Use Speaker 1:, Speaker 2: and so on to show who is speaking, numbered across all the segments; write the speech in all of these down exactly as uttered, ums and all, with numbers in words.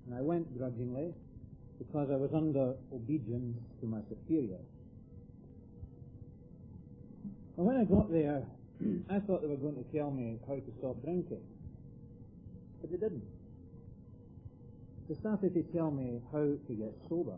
Speaker 1: And I went grudgingly because I was under obedience to my superior. And when I got there, I thought they were going to tell me how to stop drinking. But they didn't. They started to tell me how to get sober.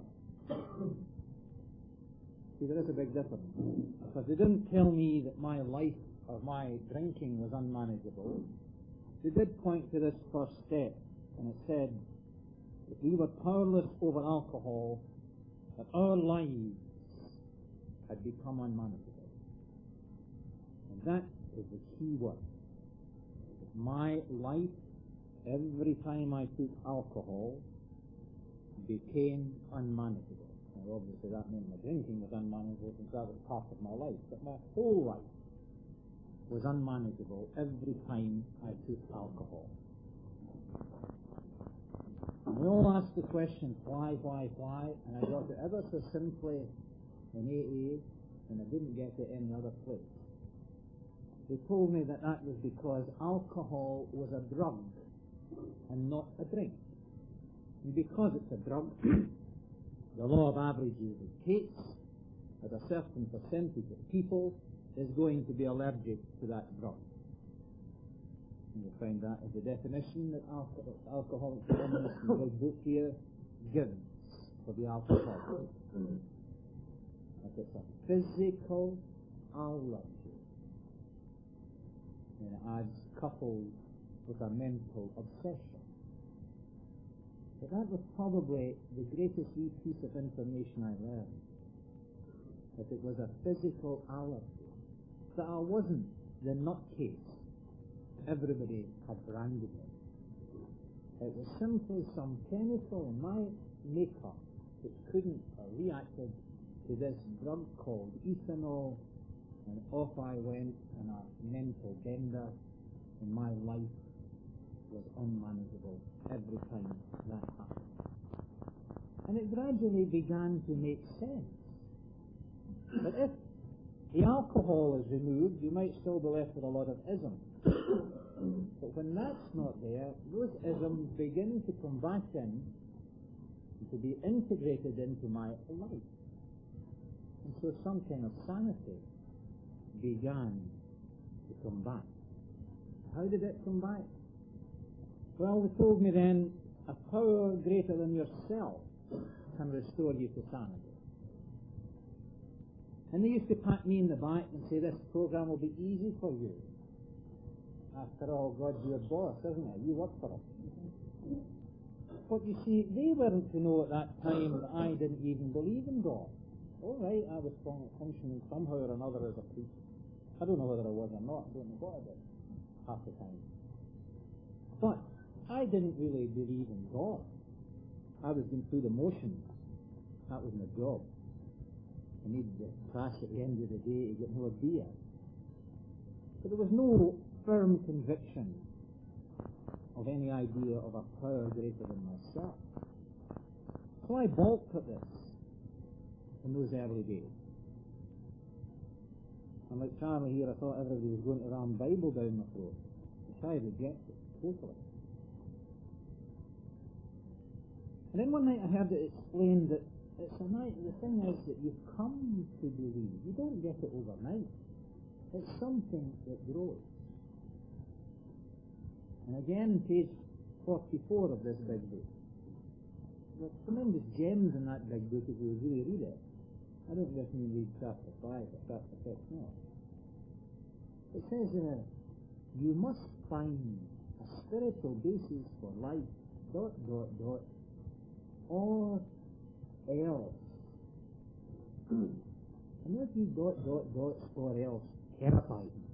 Speaker 1: See, there is a big difference. Because they didn't tell me that my life or my drinking was unmanageable. They did point to this first step, and it said that we were powerless over alcohol, that our lives had become unmanageable. And that is the key word. My life, every time I took alcohol, became unmanageable. Now, obviously, that meant my drinking was unmanageable since that was part of my life, but my whole life was unmanageable every time I took alcohol. And we all ask the question, why, why, why? And I got it ever so simply in A A, and I didn't get it any other place. They told me that that was because alcohol was a drug and not a drink. And because it's a drug, the law of averages dictates that a certain percentage of people is going to be allergic to that drug. And you'll find that as the definition that alcohol, Alcoholics Anonymous in the big book here gives for the alcohol. That it's a physical allergy. And it adds coupled with a mental obsession. But that was probably the greatest wee piece of information I learned. That it was a physical allergy. That I wasn't the nutcase everybody had branded me. It was simply some chemical in my makeup which couldn't have reacted to this drug called ethanol, and off I went in a mental bender, and my life was unmanageable every time that happened. And it gradually began to make sense. But if the alcohol is removed, you might still be left with a lot of isms. But when that's not there, those isms begin to come back in and to be integrated into my life. And so some kind of sanity began to come back. How did it come back? Well, they told me then, a power greater than yourself can restore you to sanity. And they used to pat me in the back and say, this program will be easy for you. After all, God's your boss, isn't it? You work for him. But you see, they weren't to know at that time that I didn't even believe in God. All right, I was functioning somehow or another as a priest. I don't know whether I was or not. I don't know what I did half the time. But I didn't really believe in God. I was going through the motions. That was my job. I needed to crash at the end of the day to get more beer. But there was no firm conviction of any idea of a power greater than myself. So I balked at this in those early days. And like Charlie here, I thought everybody was going to ram Bible down my throat, which I rejected totally. And then one night I heard it explained that it's a night, the thing is that you come to believe. You don't get it overnight. It's something that grows. And again, page forty-four of this big book. There's tremendous gems in that big book if you really read it. I don't just mean read chapter five or chapter six, no. It says, uh, you must find a spiritual basis for life, dot, dot, dot, or else. And if you dot, dot, dot, or else, terrified me.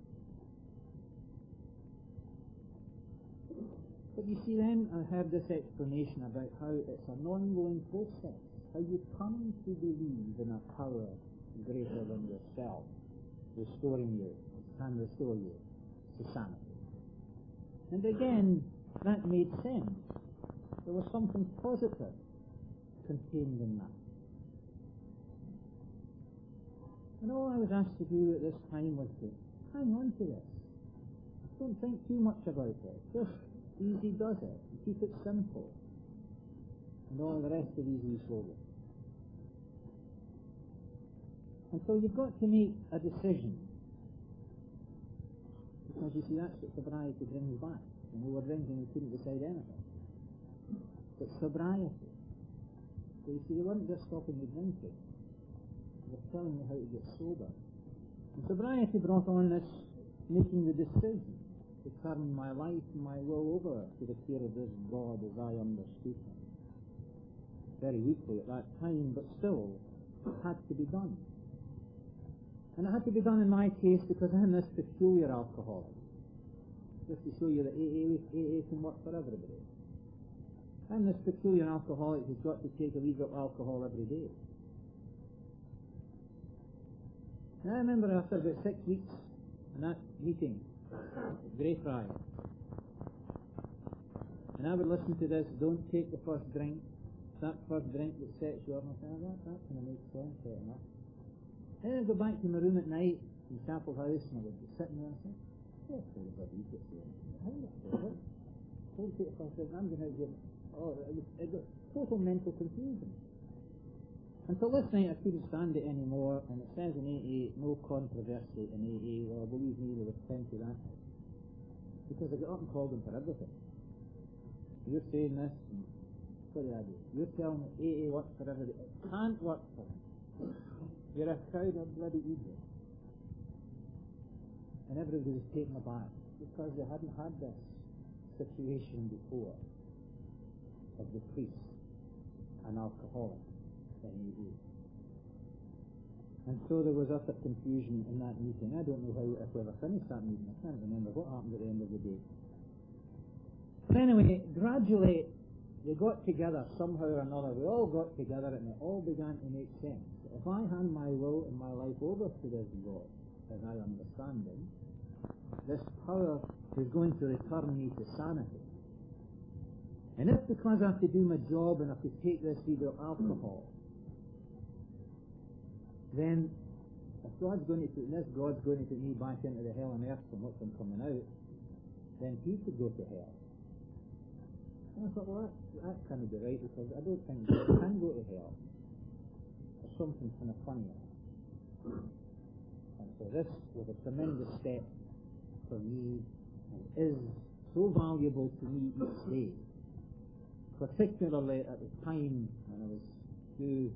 Speaker 1: But you see, then I heard this explanation about how it's an ongoing process, how you come to believe in a power greater than yourself, restoring you, can restore you to sanity. And again, that made sense. There was something positive contained in that. And all I was asked to do at this time was to hang on to this. Don't think too much about it. Just easy does it. Keep it simple. and all the rest of these wee slogans. And so you've got to make a decision, because you see that's what sobriety brings back. When we were drinking, we couldn't decide anything. But sobriety. So you see, they weren't just stopping you drinking, they were telling you how to get sober. And sobriety brought on this making the decision to turn my life and my will over to the care of this God as I understood him. Very weakly at that time, but still, it had to be done. And it had to be done in my case because I'm this peculiar alcoholic. Just to show you that A A, A A can work for everybody. I'm this peculiar alcoholic who's got to take a wee drop of alcohol every day. And I remember after about six weeks in that meeting at Greyfriars, and I would listen to this, don't take the first drink, it's that first drink that sets you up, and I said, oh, that, that kind of makes sense, fair enough. Then I'd go back to my room at night in Chapel House, and I would be sitting there and say, oh, hold it up, you get there. How do I don't take the first drink, I'm going to give it. Oh, it was, it was total mental confusion. Until this night I couldn't stand it anymore, and it says in A A, no controversy in A A. Well, believe me, there was plenty of that. Because I got up and called them for everything. You're saying this, and what do I do? You're telling me A A works for everybody. It can't work for them. You're a crowd of bloody idiots. And everybody was taken aback, because they hadn't had this situation before of the priest, an alcoholic in A A. And so there was utter confusion in that meeting. I don't know how, if we ever finished that meeting. I can't remember what happened at the end of the day. But anyway, gradually they got together somehow or another. We all got together and it all began to make sense. If I hand my will and my life over to this God, as I understand him, this power is going to return me to sanity. And if because I have to do my job and I have to take this either alcohol, then if God's going to put this, God's going to put me back into the hell on earth from which I'm coming out, then he could go to hell. And I thought, well, that, that can't be right, because I don't think God can go to hell. There's something kind of funny. And so this was a tremendous step for me, and is so valuable to me each day. Particularly at the time when I was due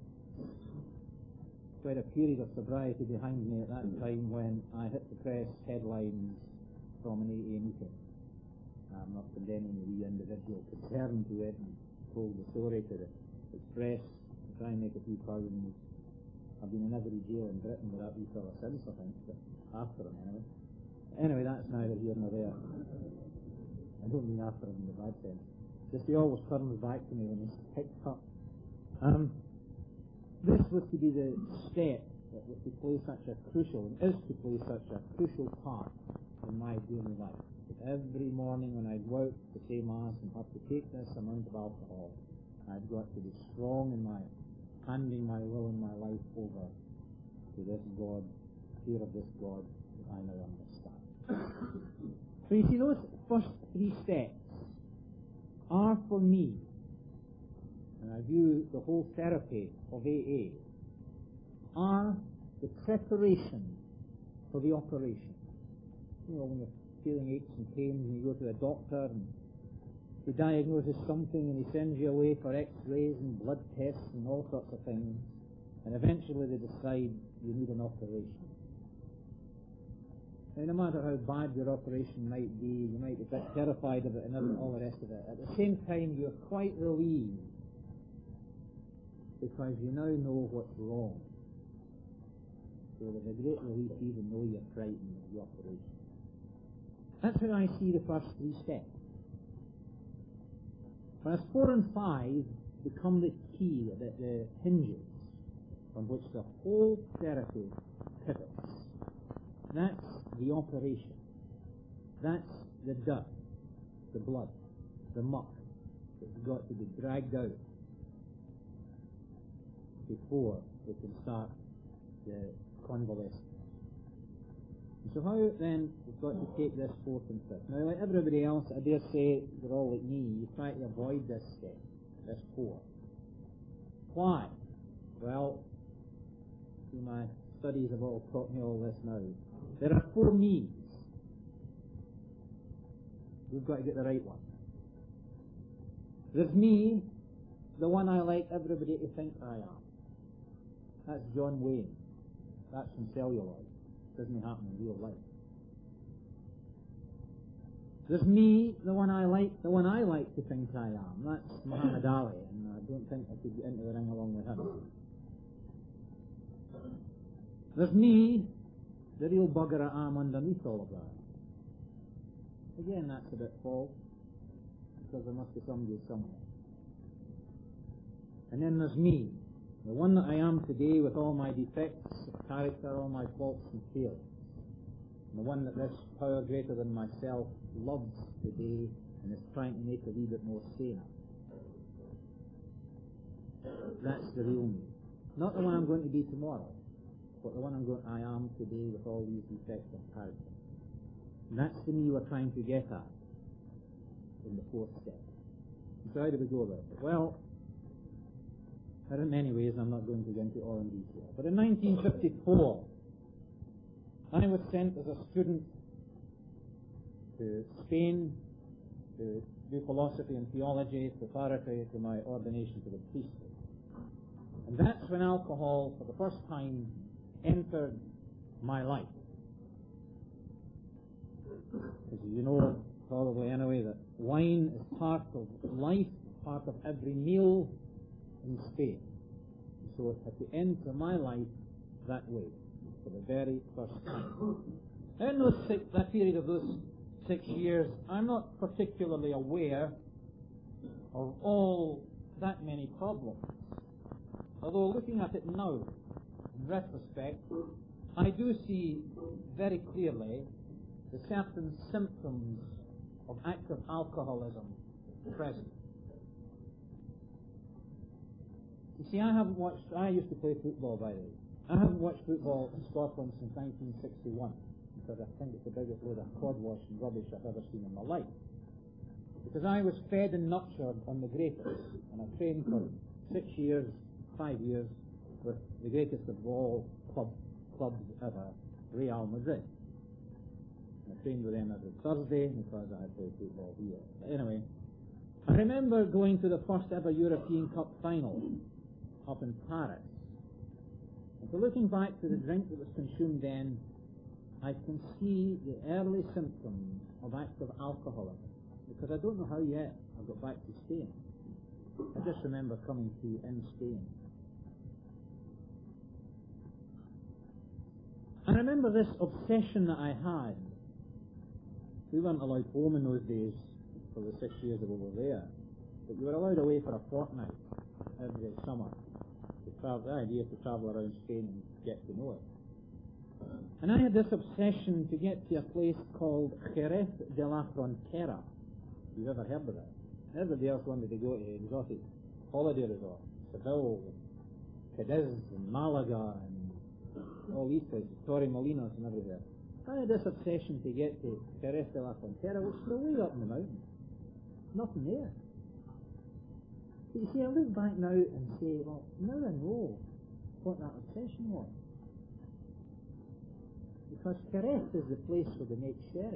Speaker 1: quite a period of sobriety behind me at that time, when I hit the press headlines from an A A meeting. I'm not condemning the individual concerned who went and told the story to the Express to try and make a few thousands. I've been in every jail in Britain with that wee fella since, I think, but after him anyway. Anyway, that's neither here nor there. I don't mean after him in the bad sense. Just he always turns back to me when he's picked up. Um, this was to be the step that was to play such a crucial, and is to play such a crucial part in my daily life. That every morning when I go out to say Mass and have to take this amount of alcohol, I've got to be strong in my handing my will and my life over to this God, fear of this God that I now understand. So you see, those first three steps are for me, and I view the whole therapy of A A, are the preparation for the operation. You know, when you're feeling aches and pains and you go to the doctor and he diagnoses something and he sends you away for x-rays and blood tests and all sorts of things, and eventually they decide you need an operation. And no matter how bad your operation might be, you might be a bit terrified of it and all the rest of it. At the same time, you're quite relieved, because you now know what's wrong. So there's a great relief even though you're frightened of the operation. That's how I see the first three steps. Whereas four and five become the key, the, the hinges on which the whole therapy pivots. That's the operation. That's the dirt, the blood, the muck that's got to be dragged out before we can start the convalescence. And so how then we've got to take this fourth and fifth? Now, like everybody else, I dare say, you're all like me, you try to avoid this step this poor. Why? Well, see, my studies have all taught me all this now. There are four me's. We've got to get the right one. There's me, the one I like everybody to think I am. That's John Wayne. That's from celluloid. Doesn't happen in real life. There's me, the one I like, the one I like to think I am. That's Muhammad Ali, and I don't think I could get into the ring along with him. There's me, the real bugger I am underneath all of that. Again, that's a bit false, because there must be somebody somewhere. And then there's me, the one that I am today with all my defects of character, all my faults and failings. And the one that this power greater than myself loves today and is trying to make a wee bit more saner. That's the real me. Not the one I'm going to be tomorrow, but the one I'm going, I am today with all these defects of character. And that's the me we're trying to get at in the fourth step. So how do we go about it? Well, there are many ways. I'm not going to go into all in detail. But in nineteen fifty-four, I was sent as a student to Spain to do philosophy and theology preparatory to my ordination to the priesthood. And that's when alcohol, for the first time, entered my life. As you know, probably anyway, that wine is part of life, part of every meal in Spain. So it had to enter my life that way, for the very first time. In those six, that period of those six years, I'm not particularly aware of all that many problems. Although looking at it now, in retrospect, I do see very clearly the certain symptoms of active alcoholism present. You see, I haven't watched, I used to play football, by the way. I haven't watched football in Scotland since nineteen sixty-one, because I think it's the biggest load of clodwash and rubbish I've ever seen in my life. Because I was fed and nurtured on the greatest, and I trained for six years, five years, with the greatest of all club, clubs ever, Real Madrid. And I trained with them every Thursday, because I had played football here. But anyway, I remember going to the first ever European Cup final up in Paris. And so looking back to the drink that was consumed then, I can see the early symptoms of active alcoholism, because I don't know how yet I got back to Spain. I just remember coming to in Spain. I remember this obsession that I had. We weren't allowed home in those days for the six years that we were there, but you were allowed away for a fortnight every summer. To travel, the idea to travel around Spain and get to know it. And I had this obsession to get to a place called Jerez de la Frontera. You've ever heard of that? Everybody else wanted to go to exotic holiday resorts, Seville, and Cadiz, and Malaga, and all these places, Torremolinos and everywhere. I had this obsession to get to Jerez de la Frontera, which is way up in the mountains. Nothing there. But you see, I look back now and say, well, now I know what that obsession was. Because Jerez is the place where they make sherry.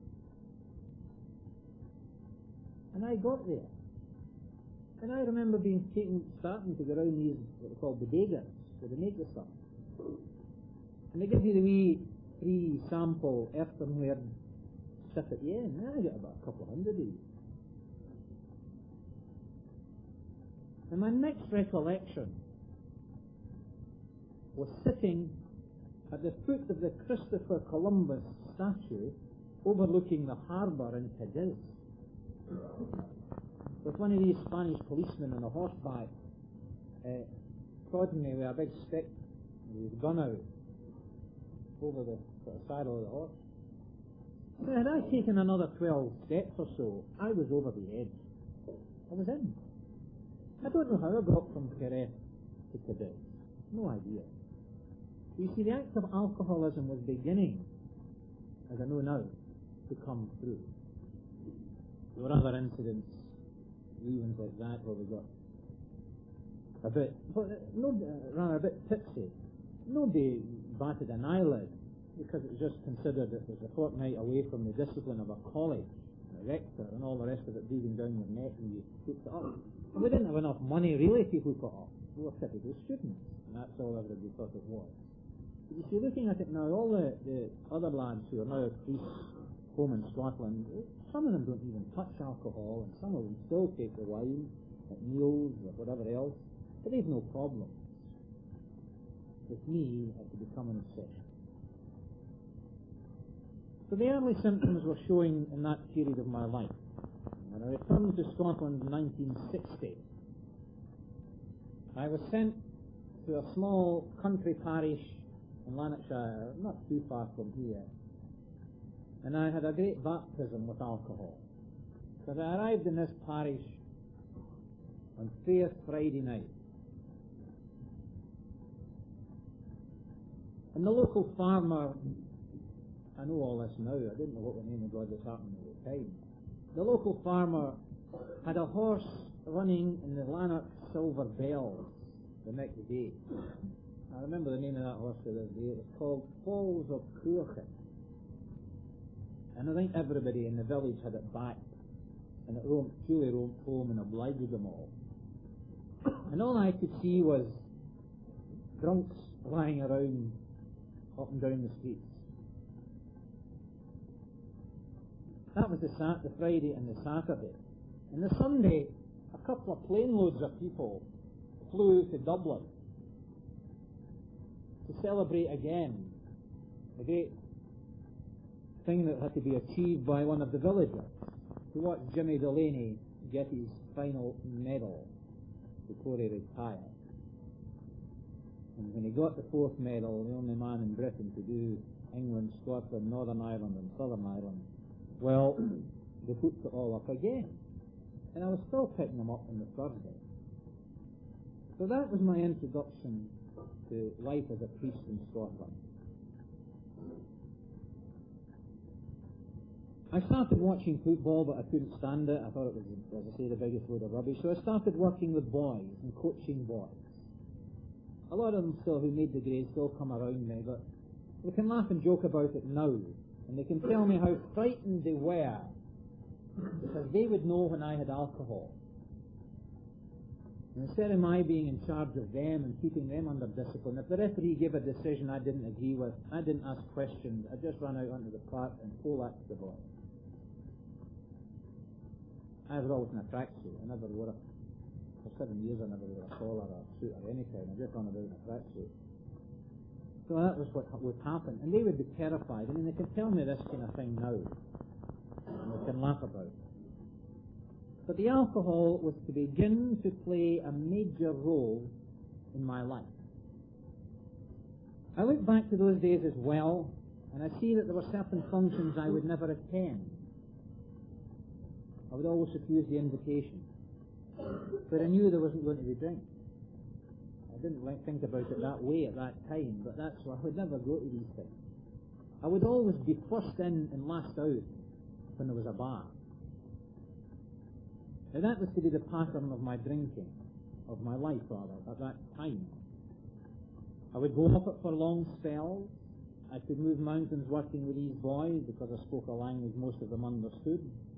Speaker 1: And I got there. And I remember being taken, starting to go around these, what are called bodegas, where they make the stuff. And they give you the wee free sample earthenware sip at the end. I got about a couple of hundred of these. And my next recollection was sitting at the foot of the Christopher Columbus statue overlooking the harbour in Cadiz, with one of these Spanish policemen on a horseback uh, prodding me with a big stick with his gun out over the sort of saddle of the horse. So had I taken another twelve steps or so, I was over the edge. I was in. I don't know how I got from Jerez to Cadiz. No idea. You see, the act of alcoholism was beginning, as I know now, to come through. There were other incidents evenings like that where we got a bit, but no, uh, rather a bit tipsy. Nobody batted an eyelid because it was just considered it was a fortnight away from the discipline of a college, a rector, and all the rest of it breathing down your neck, and you hooked it up. And we didn't have enough money really to hook it up. We were typical students, and that's all everybody thought it was. But you see, looking at it now, all the, the other lads who are now priests home in Scotland, some of them don't even touch alcohol, and some of them still take the wine at meals or whatever else, but they've no problem. With me, it had become an obsession. So the early symptoms were showing in that period of my life. When I returned to Scotland in nineteen sixty, I was sent to a small country parish in Lanarkshire, not too far from here, and I had a great baptism with alcohol. Because I arrived in this parish on Fair Friday night, and the local farmer, I know all this now, I didn't know what the name of God was happening at the time. The local farmer had a horse running in the Lanark Silver Bells the next day. I remember the name of that horse to this day. It was called Falls of Cruachan. And I think everybody in the village had it back, and it roamed, truly roamed home and obliged them all. And all I could see was drunks lying around up and down the streets. That was the, sat- the Friday and the Saturday. And the Sunday, a couple of plane loads of people flew to Dublin to celebrate again the great thing that had to be achieved by one of the villagers, to watch Jimmy Delaney get his final medal before he retired. And when he got the fourth medal, the only man in Britain to do England, Scotland, Northern Ireland and Southern Ireland, well, they put it all up again. And I was still picking them up on the Thursday. So that was my introduction to life as a priest in Scotland. I started watching football, but I couldn't stand it. I thought it was, as I say, the biggest load of rubbish. So I started working with boys and coaching boys. A lot of them still, who made the grade, still come around me, but we can laugh and joke about it now. And they can tell me how frightened they were, because they would know when I had alcohol. And instead of my being in charge of them and keeping them under discipline, if the referee gave a decision I didn't agree with, I didn't ask questions. I just ran out onto the park and poleaxed the ball. I was always in a tracksuit. I never wore a, for seven years I never wore a collar or a suit or any kind. I just ran about in a tracksuit. So that was what would happen. And they would be terrified. I mean, they can tell me this kind of thing now, and they can laugh about it. But the alcohol was to begin to play a major role in my life. I look back to those days as well, and I see that there were certain functions I would never attend. I would always refuse the invitation. But I knew there wasn't going to be drink. I didn't think about it that way at that time, but that's why I would never go to these things. I would always be first in and last out when there was a bar. Now that was to be the pattern of my drinking, of my life rather, at that time. I would go off it for long spells. I could move mountains working with these boys because I spoke a language most of them understood.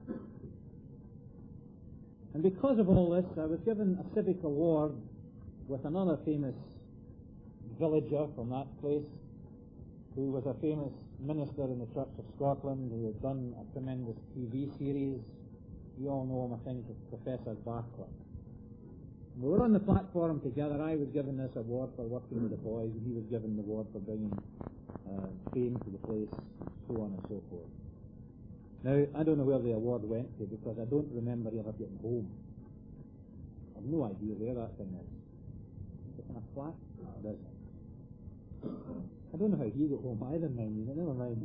Speaker 1: And because of all this, I was given a civic award with another famous villager from that place, who was a famous minister in the Church of Scotland, who had done a tremendous T V series. You all know him, I think, as Professor Barclay. We were on the platform together. I was given this award for working with the boys, and he was given the award for bringing uh, fame to the place, and so on and so forth. Now, I don't know where the award went to, because I don't remember ever getting home. I have no idea where that thing is. Is it in a flat? No, it isn't. I don't know how he got home either, mind you, but never mind.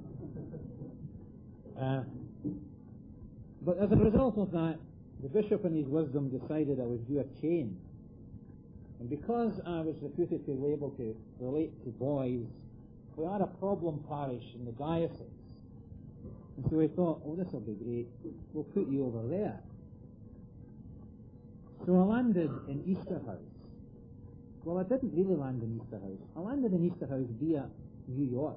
Speaker 1: Uh, but as a result of that, the bishop in his wisdom decided I was due a change. And because I was reputed to be able to relate to boys, we had a problem parish in the diocese. And so we thought, oh, this will be great. We'll put you over there. So I landed in Easterhouse. Well, I didn't really land in Easterhouse. I landed in Easterhouse via New York.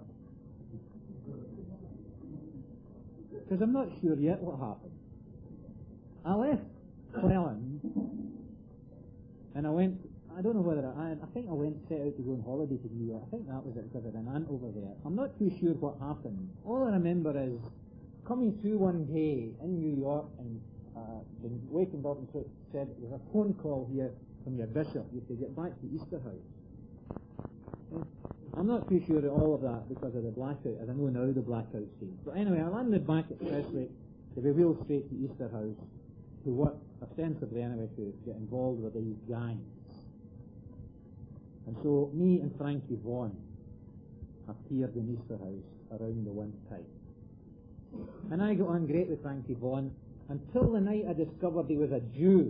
Speaker 1: Because I'm not sure yet what happened. I left Cleland, and I went, I don't know whether I, I think I went, set out to go on holiday to New York. I think that was it, because I had an aunt over there. I'm not too sure what happened. All I remember is coming through one day in New York, and uh, been waking up and said, there's a phone call here from your bishop, you have to get back to Easterhouse. Okay. I'm not too sure of all of that because of the blackout, as I know now the blackout scene. But anyway, I landed back at Prestwick to be wheeled straight to Easterhouse to work, ostensibly anyway, to get involved with these gangs. And so me and Frankie Vaughan appeared in Easterhouse around the one time. And I got on great with Frankie Vaughan until the night I discovered he was a Jew.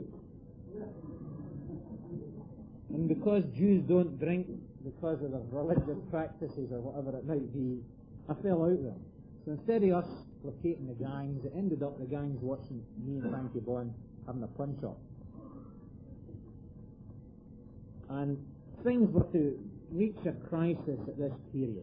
Speaker 1: And because Jews don't drink because of their religious practices or whatever it might be, I fell out with him. So instead of us placating the gangs, it ended up the gangs watching me and Frankie Vaughan having a punch-up. And things were to reach a crisis at this period.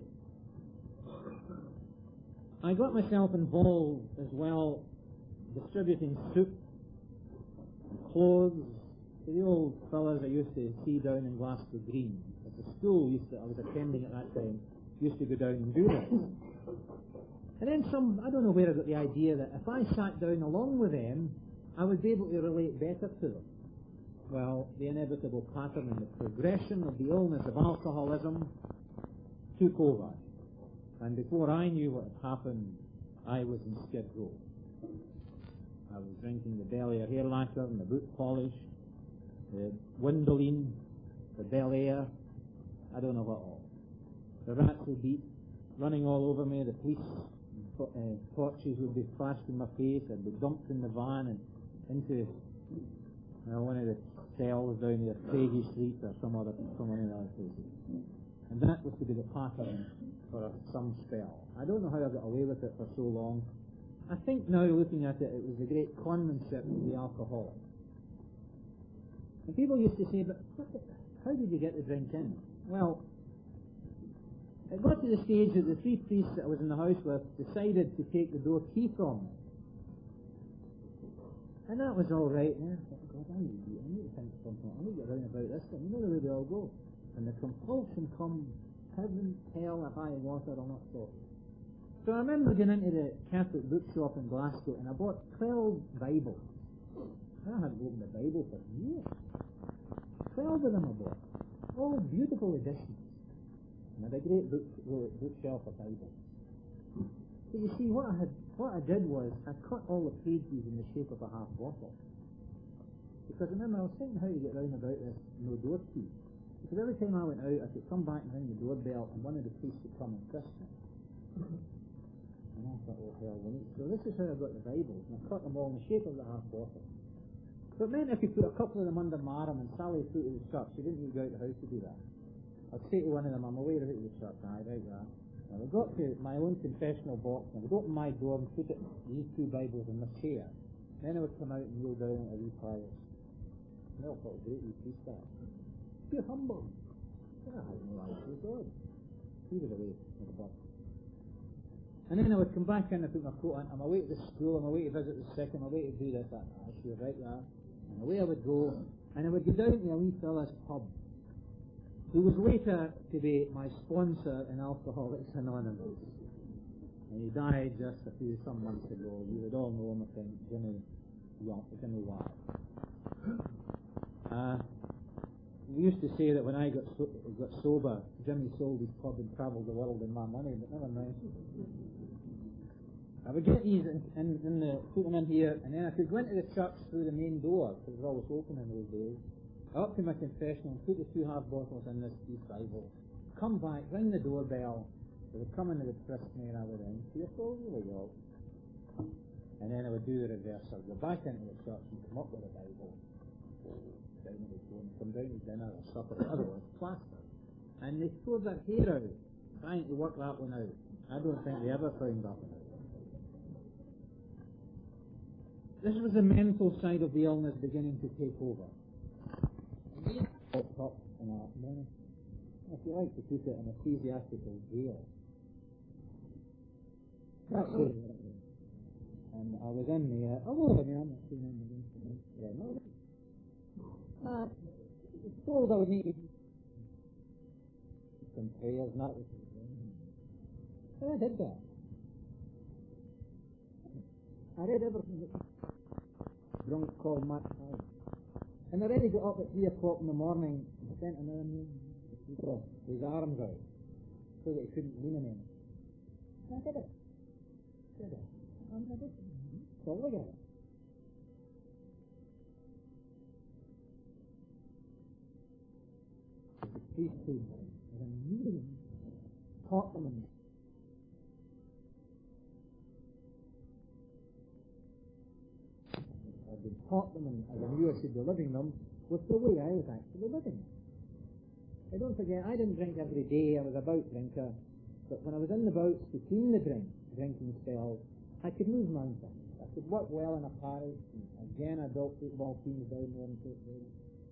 Speaker 1: I got myself involved as well distributing soup and clothes to the old fellas I used to see down in Glasgow Green. At the school used to, I was attending at that time, used to go down and do this. And then some, I don't know where I got the idea that if I sat down along with them, I would be able to relate better to them. Well, the inevitable pattern and the progression of the illness of alcoholism took over. And before I knew what had happened, I was in Skid Row. I was drinking the Bel Air hair lacquer and the boot polish, the Windoline, the Bel Air, I don't know what all. The rats would be running all over me, the police uh, torches would be flashed in my face, I'd be dumped in the van and into you know, one of the cells down there, Craigie Street or some other, some of the other places. And that was to be the pattern for some spell. I don't know how I got away with it for so long. I think now looking at it, it was the great conmanship of the alcoholic. And people used to say, but how did you get the drink in? Well, it got to the stage that the three priests that I was in the house with decided to take the door key from me. And that was all right. Yeah, I thought, God, I need to, I need to think something. I need to get round about this thing. You know the way they all go. And the compulsion comes, heaven, hell, or high water, will not stop. So I remember going into the Catholic bookshop in Glasgow and I bought twelve Bibles. I hadn't opened a Bible for years. Twelve of them I bought. All beautiful editions. And I had a great book, bookshelf of Bibles. So you see, what I had, what I did was I cut all the pages in the shape of a half bottle. Because remember, I was thinking how to get round about this no door key. Because every time I went out, I could come back and ring the doorbell, and one of the priests would come and kiss me. And I thought, oh hell, so this is how I got the Bibles, and I cut them all in the shape of the half bottle. So it meant if you put a couple of them under my arm and Sally through to the church, she didn't need to go out the house to do that. I'd say to one of them, I'm away to the church, aye, right there. And I got to my own confessional box, and I would open my door and put it, these two Bibles in my chair. Then I would come out and kneel down at a wee fire. And they all thought, great, you priest that. Be humble. I had no idea of God. He was away with the box. And then I would come back in and put my coat on. I'm away to the school, I'm away to visit the sick, I'm away to do this, that. I sure right there. And away I would go, and I would go down to a wee fella's pub, who was later to be my sponsor in Alcoholics Anonymous. And he died just a few, some months ago. You would all know him, I think, Jimmy, Jimmy Ward. Uh, we used to say that when I got, so, got sober, Jimmy sold his pub and travelled the world in my money, but never mind. I would get these in, in, in the, put them in here, and then I could go into the church through the main door, because it was always open in those days, up to my confessional, put the two half bottles in this deep Bible, come back, ring the doorbell, they would come into the christening and I would in, see a full really all. And then I would do the reverse, I would go back into the church and come up with a Bible, down to the phone, come down to dinner or supper, otherwise plaster. And they tore their hair out, trying to work that one out. I don't think they ever found that one out. This was the mental side of the illness beginning to take over. top in a morning. If you like to put it in ecclesiastical jail. That's it. And I was in the, uh, oh, I mean, I'm not saying anything against it. Yeah, no. Uh, told I would need some prayers, not with and I did that. I read everything that drunk called Matt Hyde. And I already got up at three o'clock in the morning and sent another man with his arms out so that he couldn't lean on anything. I did it. Did it. I'm not it. So look at it. The priesthood as a medium taught them. I've been taught them, and as I knew I should be living them, was the way I was actually living. I don't forget, I didn't drink every day. I was a bout drinker. But when I was in the bouts between the drink, drinking spells, I could move mountains. I could work well in a parish. And again, I built football teams down there in Cape Verde.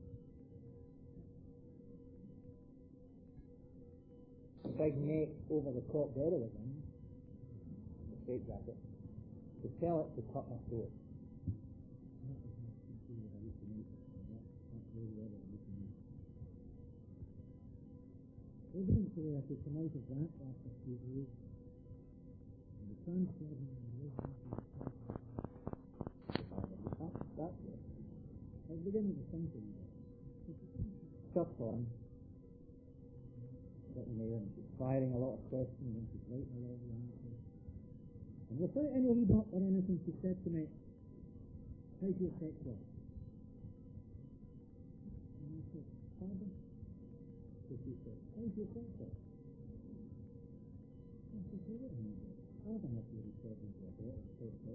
Speaker 1: Big neck over the top there of him, the straight jacket, to tell it to cut my throat. Eventually, I could come out of that after two years. And the sun said, that's it. I was beginning to think of it. Stuff on. Sitting there and she's firing a lot of questions and she's writing a lot of the answers. And without any read up or anything, she said to me, how's your sex life? And I said, pardon? So she said, how's your sex life? And I said, wait a minute. I don't have to be talking to a daughter.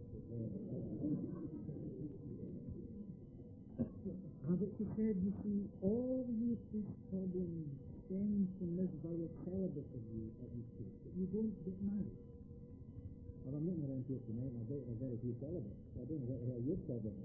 Speaker 1: But she said, you see, all these big problems stem from this very celibacy of you that you take, that you don't get married. Well, I'm looking around here tonight, and I bet there are very few celibates. So I don't know what the hell you're celibate.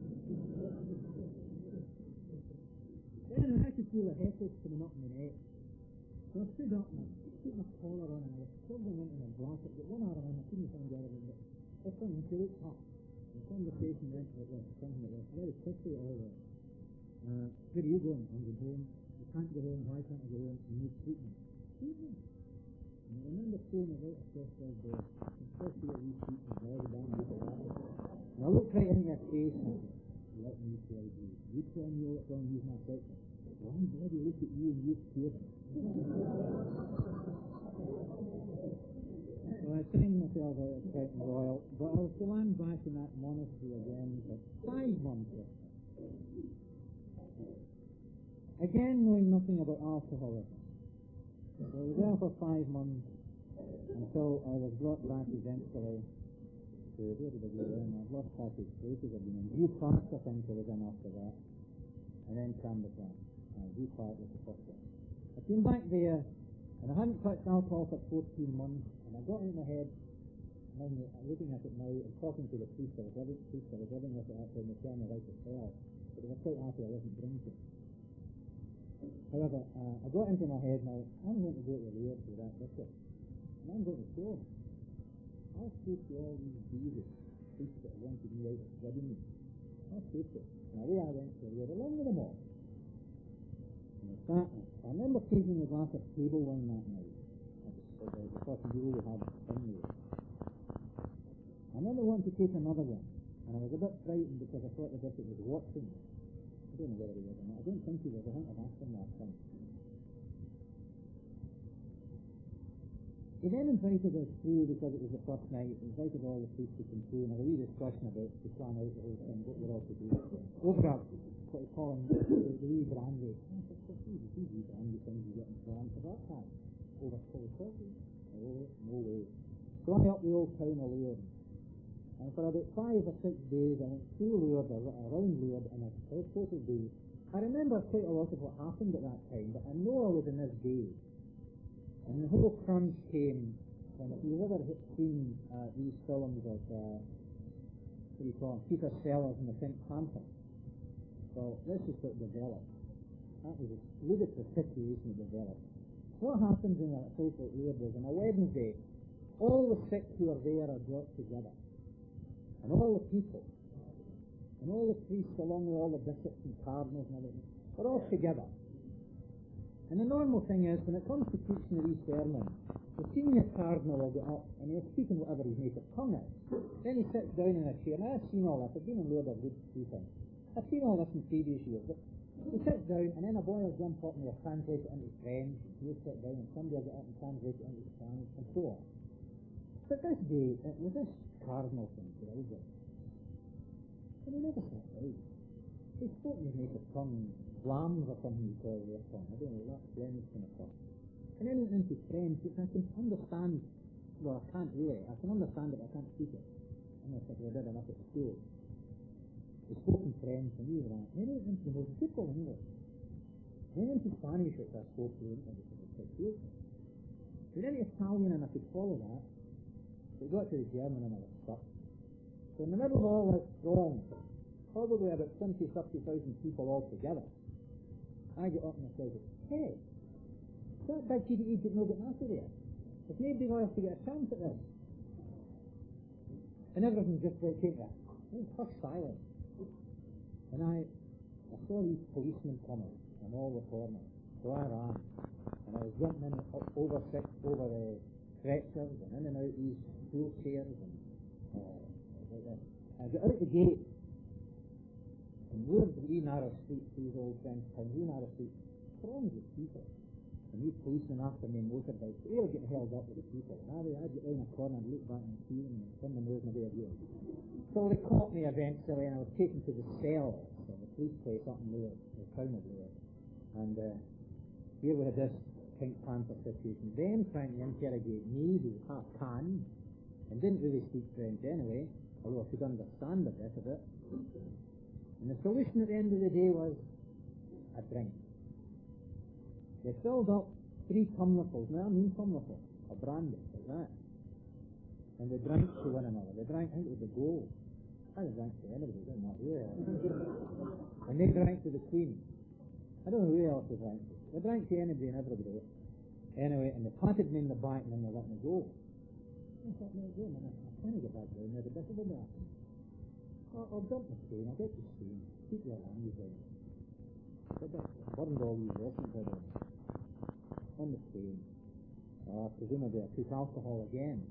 Speaker 1: Anyway, I could feel the heckles coming up in my neck. So I stood up and I put my collar on and I was struggling into my blanket, but one arm and I couldn't find the other one. But this thing, she looked up. The conversation went like this, something like this, very quickly all this. Uh, where are you going? I'm going home. You can't go home. Why can't I go home? You need treatment. Treatment? And I remember throwing it right across their door. Especially at these treatments, I was down with that. And I looked right in your face and I said, let me tell you. You tell me what's wrong with my treatment. Well, I'm bloody look at you and you scared me. So I signed myself out at Triton Royal, but I was to land back in that monastery again for five months. Again, knowing nothing about alcoholism. So I was there for five months until I was brought back eventually to, where did I go then? I've lost track of places I've been in. View Park, I think I was in after that. And then Camberton. Uh, View Park was the first one. I came back there, and I hadn't touched alcohol for fourteen months, and I got it in my head, and I'm looking at it now, and talking to the priest, I was living, priest, I was living with it actually, and they tell me right to sell, but I was quite happy I wasn't drinking. However, uh, I got into my head now, I'm going to go to the Lord for that bishop, and I'm going to show him. I'll speak to all these Jesus priests that wanted me out of studying me. I'll speak to them. And away I went to the Lord along with them all. And I sat, I remember taking a glass of table wine that night. I was the first meal we had in there. I remember wanting to take another one, and I was a bit frightened because I thought the bishop was watching me. I don't know whether he was or not. I don't think he was. I think I've asked him that time. He then invited us through, because it was the first night, he invited all the priests to come through and have a wee discussion about to plan out the whole thing, what we're all to do. Over at what we call him, the, the wee brandy. I said, what's these wee brandy things you get in France for that time? Over full coffee? Oh, no way. So I up the old town of Lourdes. And for about five or six days, I went through Lourdes, around Lourdes, and I was total days. I remember quite a lot of what happened at that time, but I know I was in this daze. And the whole crunch came from, if you've ever seen uh, these films of, uh, what do you call them, Peter Sellers and the Pink Panther. Well, this is what developed. That was a ludicrous situation that developed. What happens in a place like Lourdes is on a Wednesday, all the sick who are there are brought together. And all the people, and all the priests along with all the bishops and cardinals and everything, are all together. And the normal thing is, when it comes to preaching these sermons, the senior cardinal will get up and he'll speak in whatever his native tongue is. Then he sits down in a chair, and I've seen all this, I've been in Lourdes a good few times. I've seen all this in previous years, but he sits down and then a boy will jump up and he'll translate it into French, he'll sit down and somebody will get up and translate it into Spanish, and so on. But this day, it was this cardinal thing that I was in. And he never sat down. He spoke in his native tongue, Flams or something you call their tongue. I don't know, that's Flemish kind of tongue. And then it went into French, which I can understand. Well, I can't really. I can understand it, but I can't speak it. Unless I did enough at school. He spoke in French, and he was like, then it went into the most beautiful English. Then into Spanish, which I spoke fluently because it was quite beautiful. Then into Italian, and I could follow that. But it got to the German, and I was stuck. So in the middle of all this throng, probably about twenty, thirty thousand people all together, I got up and I said, hey, that big G D E did not get after there. If nobody wants to get a chance at this. And everything just like came there. Hush silence. And I, I saw these policemen coming from all the corners. So I ran. And I was jumping in up over six, over the stretchers and in and out these wheelchairs and uh, like that. I got out the gate. And we're the wee narrow streets, these old French towns, wee narrow streets, throngs of people. And these policemen after me in motorbikes, they were getting held up with the people. And I'd, I'd get round a corner and look back and see them and turn them over away again. So they caught me eventually and I was taken to the cell, so the police place up in Lourdes, the town of Lourdes. And uh, here we had this Pink Panther situation. Them trying to interrogate me, who was half can, and didn't really speak French anyway, although I could understand a bit of it. And the solution at the end of the day was a drink. They filled up three tumblerfuls, now I mean tumblerfuls, of brandy, like that. And they drank to one another. They drank out of the bowl. I didn't drink to anybody, it didn't matter who. And they drank to the Queen. I don't know who else they drank to. They drank to anybody and everybody. Anyway, and they patted me in the back and then they let me go. I thought, no, go, man, I can't get back down there, the best of the day. I'll, I'll dump the Spain, I'll get to Spain, keep your language down. But I burned all these lessons out of me. On the Spain. Uh, presumably I took alcohol again.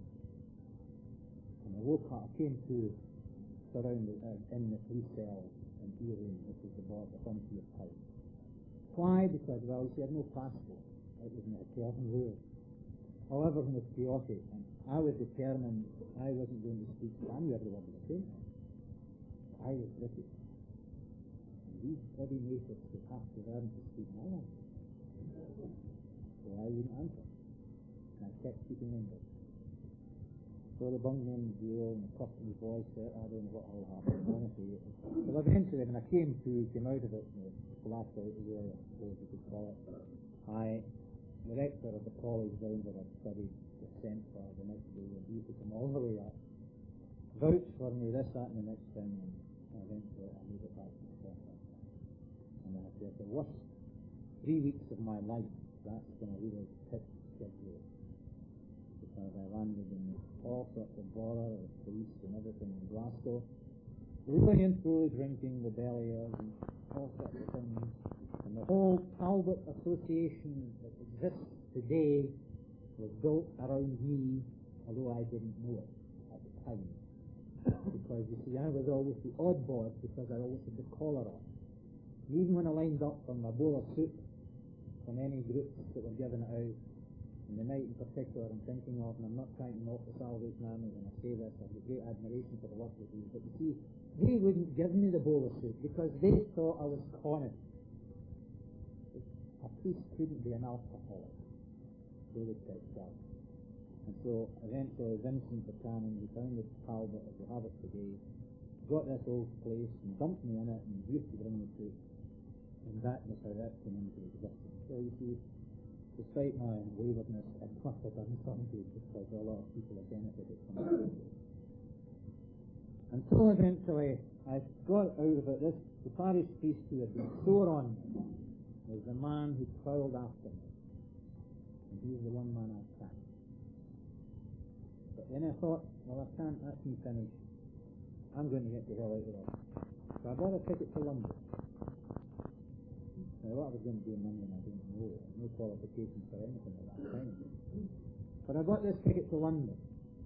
Speaker 1: And I woke up, I came to surrounded uh, in the police cell in Ealing, which is the border, the frontier town. Why? Because, well, she had no passport. It was in a Kevin Road. However, it was chaotic, and I was determined I wasn't going to speak Spanish every word of the same. I was British. And these bloody natives would have to learn to speak my language. So I wouldn't answer. And I kept speaking English. So they bunged me in the jail and the customary voice said, I don't know what all happened, honestly. But eventually, when I came to, came out of it, you know, flat out the way, I suppose you could call it, I, the rector of the college down where I studied the Saint for the next day, and he took him all the way up, vouched for me, this, that, and the next thing, and eventually I made it back to Scotland. And I said, the worst three weeks of my life, that's when I really hit schedule. Because I landed in all sorts of bother with police and everything in Glasgow. Really and truly drinking the Belliers and all sorts of things. And the whole Talbot Association that exists today was built around me, although I didn't know it at the time. Because, you see, I was always the oddball because I always had the collar on. Even when I lined up for my bowl of soup from any groups that were giving it out, and the night in particular I'm thinking of, and I'm not trying to mock the Salvation Army when I say this, I have great admiration for the work they do, but you see, they wouldn't give me the bowl of soup because they thought I was conning. A priest couldn't be an alcoholic, they would say so. And so eventually Vincent Buchanan, who founded Talbot as we have it today, got this old place and dumped me in it and used to bring me soup. And that was how that came into existence. So you see, despite my waywardness, I must have done something because a lot of people have benefited from it. Until eventually I got out of it, this, the parish priest who had been sore on me was was the man who prowled after me. And he's the one man I can't. But then I thought, well, I can't, that's me finished. I'm going to get the hell out of there. So I bought a ticket to London. Now, what I was going to do in London, I didn't know. No qualifications for anything at that time. But I got this ticket to London.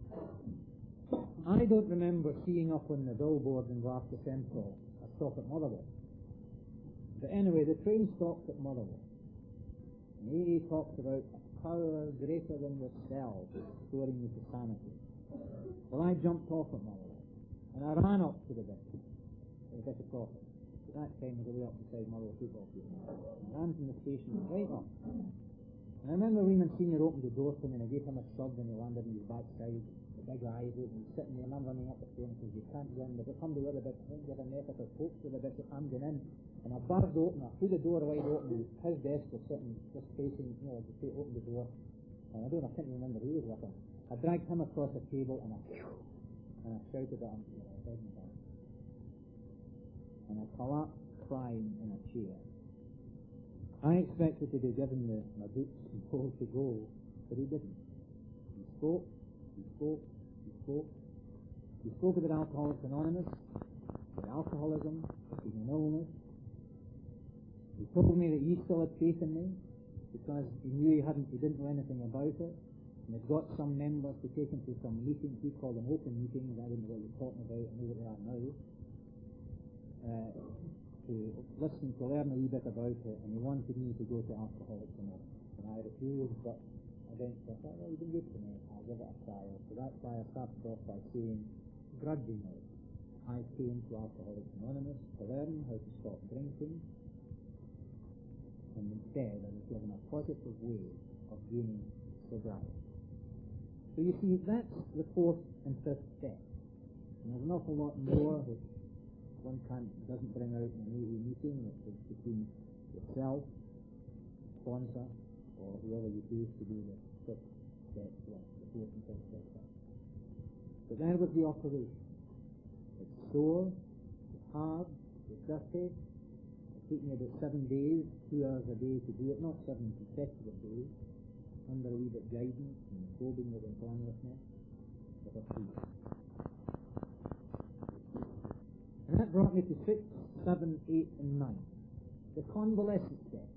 Speaker 1: I don't remember seeing up on the billboard in Glasgow Central a stop at Motherwell. But anyway, the train stopped at Motherwell. And A A talks about a power greater than yourself restoring you to sanity. Well, I jumped off at Motherwell. And I ran up to the bishop, the Bishop's office. At that time, was way up beside Motherwell football field. I ran from the station right up. And I remember Raymond Senior opened the door for me and I gave him a shove when he landed on his backside. The big eyes open, sitting there, and I'm running up the stairs and says, you can't go in. If you come to where the bishop, I think there's a method of hope for the bishop, I'm going in. And I barred the open, I threw the door wide open, his desk was sitting just facing, you know, just open the door. And I don't, I can't remember who was with him. I dragged him across the table and I, and I shouted at him, you know, I back. And I collapsed crying in a chair. I expected to be given the, my boots and told to go, but he didn't. He spoke, he spoke, he spoke. He spoke about Alcoholics Anonymous, about alcoholism, being an illness. He told me that he still had faith in me, because he knew he hadn't, he didn't know anything about it. And he'd got some members to take him to some meetings, he called them open meetings, I didn't know what he was talking about, I know what they are now. Uh, to listen, to learn a wee bit about it, and he wanted me to go to Alcoholics Anonymous. And I refused, but eventually I thought, well, you've been good to me, I'll give it a trial. So that's why I started off by saying, grudgingly, I came to Alcoholics Anonymous to learn how to stop drinking, and instead I was given a positive way of gaining sobriety. So you see, that's the fourth and fifth step. And there's an awful lot more which one can't, doesn't bring out in an A A meeting, which is between yourself, sponsor, or whoever you choose to do the fifth step, well, the fourth and fifth step. But there was the operation. It's sore, it's hard, it's dirty. It took me about seven days, two hours a day to do it, not seven consecutive days, under a wee bit guidance and the probing that went on with me, with a priest. And that brought me to six, seven, eight, and nine. The convalescent steps.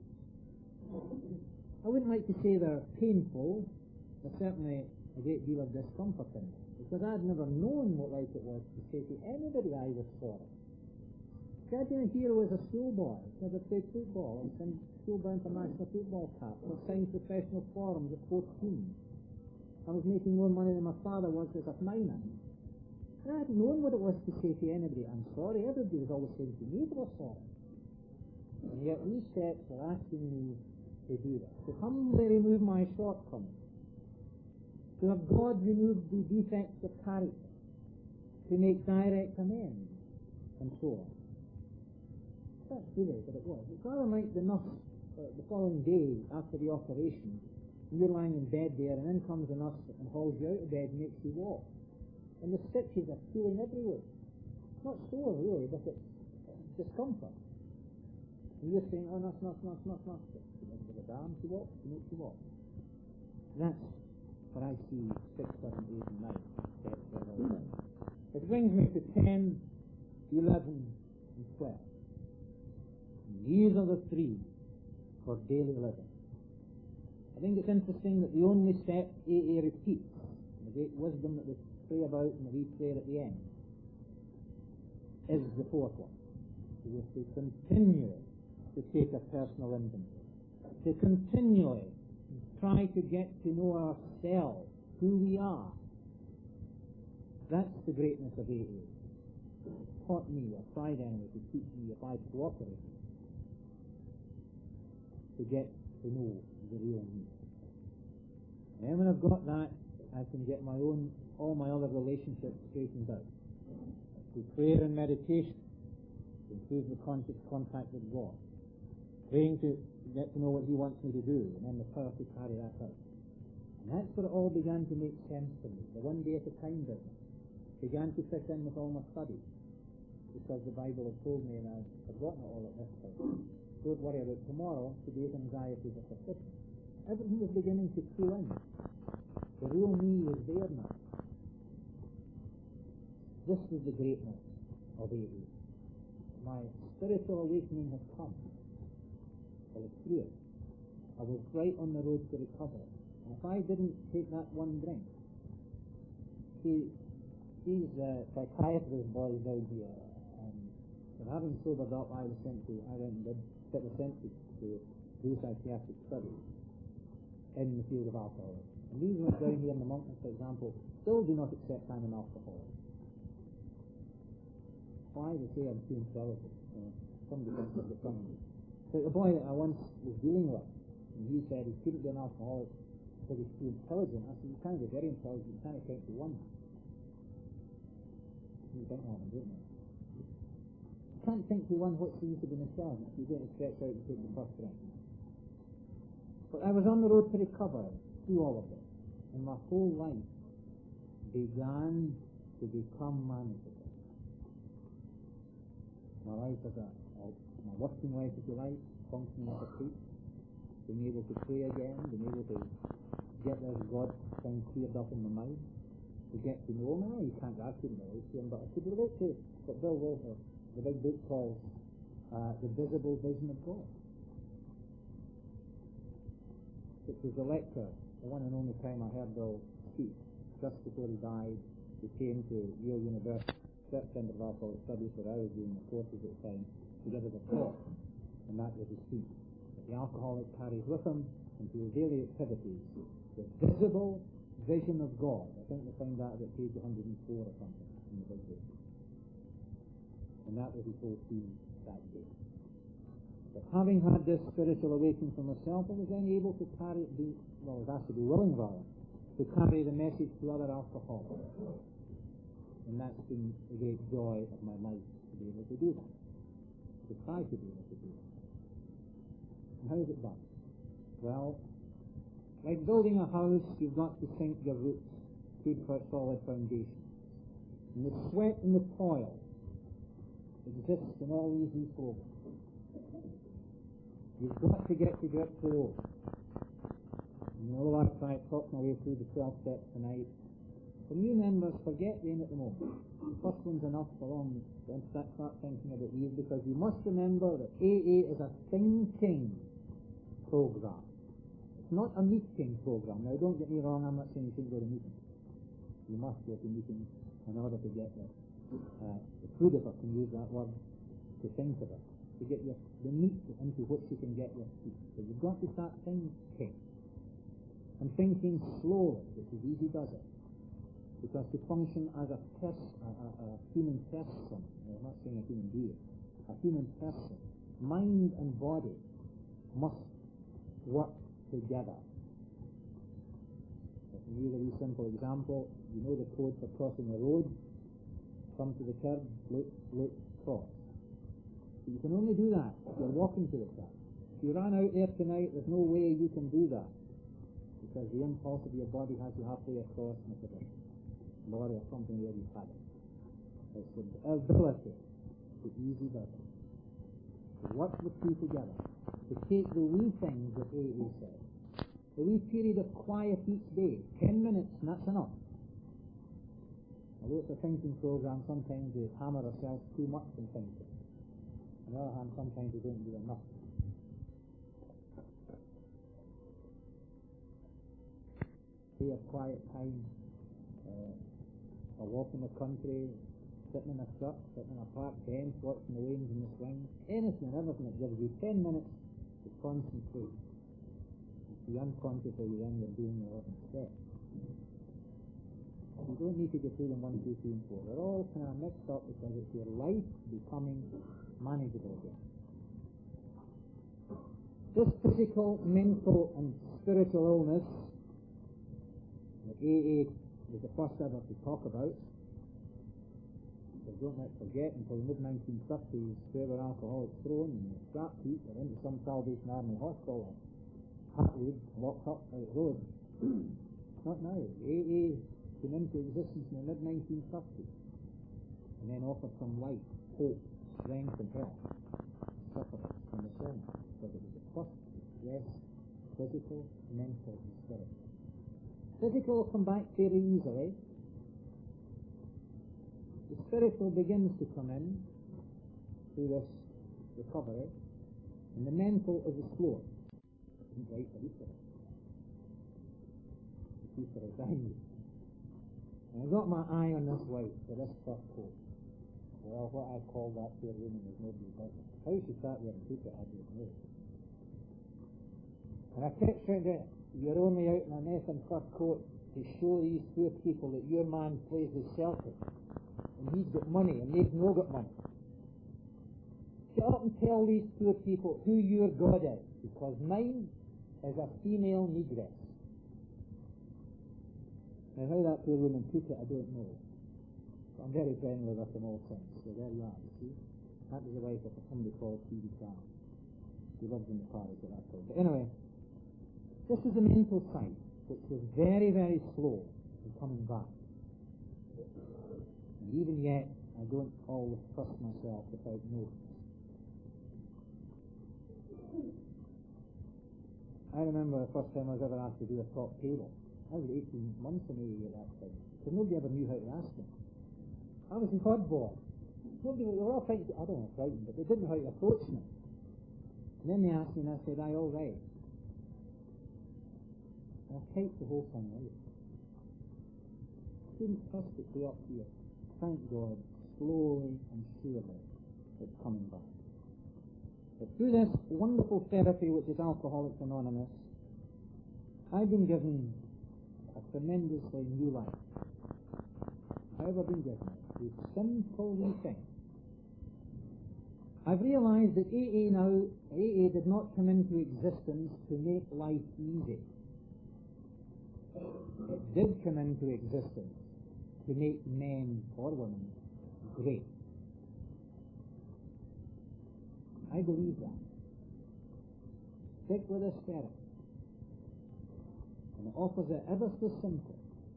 Speaker 1: I wouldn't like to say they're painful, but certainly a great deal of discomfort in them, because I'd never known what like it was to say to anybody I was sorry. I didn't hear I was a schoolboy, because I played football, I was in schoolbound international football cap, I was signed professional forums at fourteen. I was making more money than my father was as a miner. And I had known what it was to say to anybody, I'm sorry. Everybody was always saying to me they were sorry. And yet these steps are asking me to do that, to humbly remove my shortcomings, to have God remove the defects of character, to make direct amends, and so on. That's really what it was. It's rather like the nurse uh, the following day after the operation, you're lying in bed there, and in comes the nurse and hauls you out of bed and makes you walk. And the stitches are peeling everywhere. Not sore, really, but it's discomfort. And you're saying, oh, nurse, nurse, nurse, nurse, nurse. She doesn't give a damn, she walks, she makes you walk. That's what I see six, seven, eight, and nine steps there all the time. It brings me to ten, eleven, and twelve. And these are the three for daily living. I think it's interesting that the only step A A repeats, the great wisdom that we pray about and we pray at the end, is the fourth one. We have to continue to take a personal inventory, to continually try to get to know ourselves, who we are. That's the greatness of A A. It taught me, or tried anyway, to teach me if I cooperate, to get to know the real me. And when I've got that, I can get my own, all my other relationships straightened out. Through prayer and meditation, to improve the conscious contact with God. Praying to get to know what He wants me to do, and then the power to carry that out. And that's where it all began to make sense to me. The one day at a time business began to fit in with all my studies, because the Bible had told me, and I'd forgotten it all at this time, Don't worry about tomorrow. Today's anxieties are sufficient. Everything was beginning to cool in. The real me was there now. This was the greatness of A A. My spiritual awakening had come. I was through it. I was right on the road to recovery. And if I didn't take that one drink, see, these uh, psychiatrist boys down here, um, and having sobered up, I was sent to, I went and did, that was sent to, to do psychiatric studies in the field of alcoholism. And these ones down here in the mountains, for example, still do not accept I'm an alcoholic. Why? They say I'm too intelligent. You know, somebody thinks of the family. So the boy that I once was dealing with, and he said he couldn't be an alcoholic because he's too intelligent. I said, you can't be very intelligent, you can't count to one. You don't know what I'm doing. You can't think to one what's the use of being intelligent if you don't stretch out and take the first drink. But I was on the road to recovery through all of this, and my whole life began to become manageable. My life as a, a my working life, if you like, functioning as a priest, being able to pray again, being able to get this God thing cleared up in my mind, to get to know him. You can't actually relate to him, but I could relate to what Bill Wilfer, the big book calls uh, The Visible Vision of God. It was the lecture, the one and only time I heard Bill speak, just before he died. He came to Yale University, Center of Alcoholic Studies, where I was doing the courses at the time, to give us a talk, and that was his speech. That the alcoholic carries with him into his daily activities the visible vision of God. I think we find that at page one hundred four or something in the big book. And that was his whole theme that day. But having had this spiritual awakening for myself, I was then able to carry it, be, well, I was asked to be willing rather, to carry the message to other alcoholics. And that's been a great joy of my life, to be able to do that. To try to be able to do that. And how is it done? Well, like building a house, you've got to sink your roots, good for a solid foundation. And the sweat and the toil exists in all these programs. You've got to get to grips with those. You know, I've tried talking my way through the twelve steps tonight. For new members, forget the in at the moment. The first one's enough for long. Don't start thinking about these, because you must remember that A A is a thinking program. It's not a meeting program. Now, don't get me wrong, I'm not saying you shouldn't go to meetings. You must go to meetings in order to get the, uh, the food, if I can use that word, to think of it, to get your, the meat into which you can get your food. So you've got to start thinking. And thinking slowly, which is easy does it. Because to function as a person, a, a, a human person, I'm not saying a human being, a human person, mind and body must work together. If you use a really simple example, you know the code for crossing the road. Come to the curb, look, look, cross. So you can only do that if you're walking to the curb. If you run out there tonight, there's no way you can do that, because the impulse of your body has you halfway across and it's a lorry or something where you've had it. It's the ability to easy does it. To work the two together. To take the wee things that A A said. The wee period of quiet each day. Ten minutes, and that's enough. Although it's a thinking program, sometimes we hammer ourselves too much in thinking. On the other hand, sometimes we don't do enough. Day of quiet time. Uh, a walk in the country, sitting in a truck, sitting in a park bench, watching the waves and the swings, anything and everything that gives you ten minutes to concentrate. Be unconscious of your end and doing your eleven steps. You don't need to go through them one, two, three, and four. They're all kind of mixed up because it's your life becoming manageable again. This physical, mental, and spiritual illness that A A was the first ever to talk about. So don't let's forget, until the mid nineteen thirties, there were alcoholics thrown and scrap heap or into some Salvation Army hospital, Hartwood, locked up out the road. Not now. A A came into existence in the mid nineteen thirties and then offered some light, hope, strength and help. Suffering. And on the sermon, but it was the first to stress physical, mental, and spiritual. Physical will come back fairly easily. The spiritual begins to come in through this recovery, and the mental is the slower. Isn't right for Easter. Easter is dying. And I got my eye on this wife for this first coat. Well, what I call that fair woman is nobody's business. How she sat there and took it, I don't know. And I kept saying that you're only out in a Nathan fur coat to show these poor people that your man plays with Celtic, and he's got money, and they've no got money. Get up and tell these poor people who your God is, because mine is a female negress. Now, how that poor woman took it, I don't know. But I'm very friendly with her in all things, so there you are, you see. That was the wife of somebody called T V Carr. He lived in the parish at that time. But anyway, this is the mental side, which was very, very slow in coming back. And even yet, I don't always trust myself without notice. I remember the first time I was ever asked to do a top table. I was eighteen months in A A at that time, because nobody ever knew how to ask me. I was in hardball. Nobody, they were all frightened, I don't know, frightened, but they didn't know how to approach me. And then they asked me, and I said, aye, all right. And I typed the whole thing out. I couldn't trust it to be up here. Thank God, slowly and surely, it's coming back. But through this wonderful therapy, which is Alcoholics Anonymous, I've been given a tremendously new life. I've ever been given it through simple wee things. I've realized that A A now, A A did not come into existence to make life easy. It did come into existence to make men or women great. I believe that. Stick with the spirit. And the opposite, ever so simple.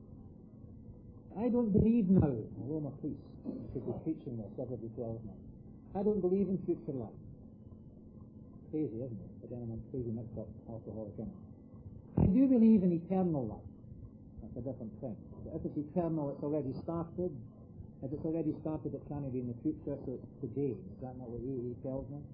Speaker 1: I don't believe now, although I'm a priest, I could be preaching this every twelve months. I don't believe in future life. Crazy, isn't it? But then I'm crazy mixed up alcoholic in it. I do believe in eternal life. That's a different thing. But if it's eternal, it's already started. If it's already started, it can't be in the future, so it's today. Is that not what A A tells me?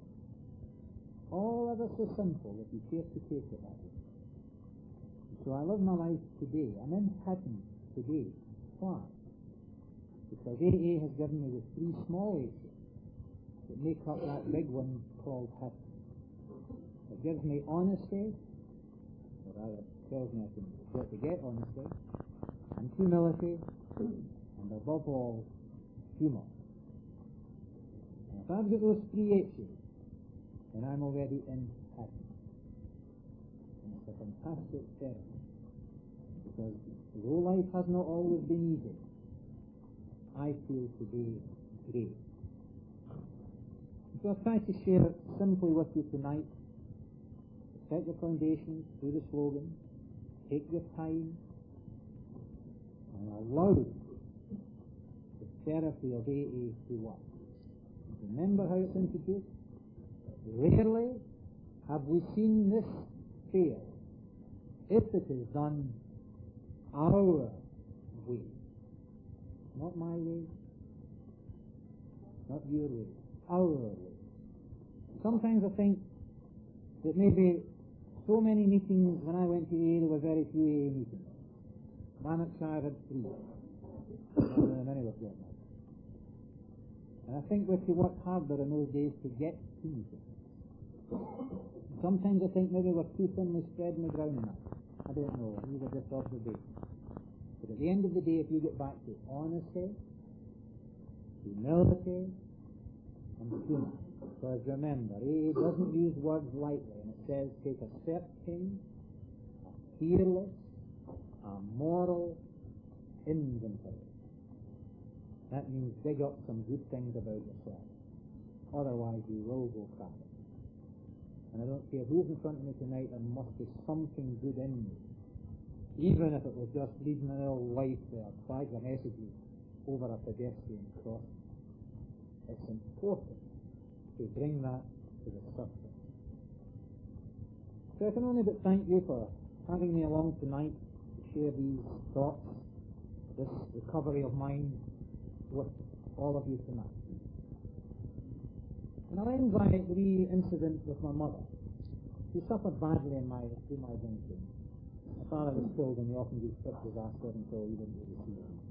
Speaker 1: All ever so simple, if you care to take it that way. So I live my life today. I'm in heaven today. Why? Because A A has given me the three small H's that make up that big one called heaven. It gives me honesty, or rather tells me I can get to get honesty, and humility, and above all, humour. And if I've got those three H's, then I'm already in heaven. And it's a fantastic thing, because though life has not always been easy, I feel today great. So I've tried to share simply with you tonight. Set your foundations through the slogan. Take your time and allow the therapy of A A to work. Remember how it's introduced? Rarely have we seen this fail if it is done our way. Not my way, not your way, our way. Sometimes I think that maybe so many meetings, when I went to A A, there were very few A A meetings. Lanarkshire had three. Uh, many were there. And I think we had to work harder in those days to get to meetings. Sometimes I think maybe we're too thinly spread in the ground now. I don't know. These are just observations. But at the end of the day, if you get back to honesty, humility, and humour. Because remember, A A doesn't use words lightly, and it says take a searching, a fearless, a moral inventory. That means dig up some good things about yourself. Otherwise you will go crappy. And I don't care who's in front of me tonight, there must be something good in me. Even if it was just leading an old life there, flag the messages over a pedestrian crossing. It's important to bring that to the surface. So I can only but thank you for having me along tonight to share these thoughts, this recovery of mine with all of you tonight. And I'll end by three incidents with my mother. She suffered badly in my, through my drinking. My father was killed in the Auchenview Strip disaster, and so he didn't really see him.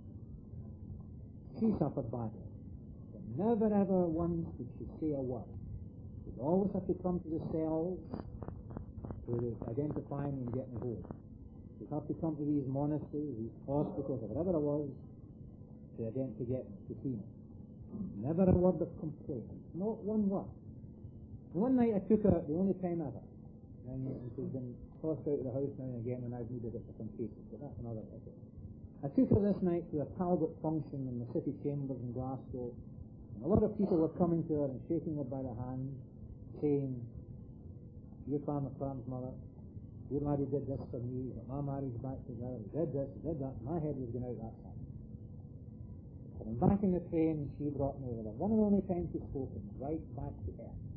Speaker 1: She suffered badly. But never ever once did she say a word. She'd always have to come to the cells to identify me and get me home. She'd have to come to these monasteries, these hospitals, or whatever it was, to ident- to get me, to see me. Never a word of complaint. Not one word. And one night I took her, the only time ever, and, and she's been tossed out of the house now and again when I've needed it for some cases, but that's another issue. I took her this night to a Talbot function in the city chambers in Glasgow, and a lot of people were coming to her and shaking her by the hand, saying, "Your Farmer Farm's mother, your laddie did this for me, got my marriage back together, he did this, he did that," my head was going out that time. And back in the train, she brought me with her. One of the only times she'd spoken, right back to earth.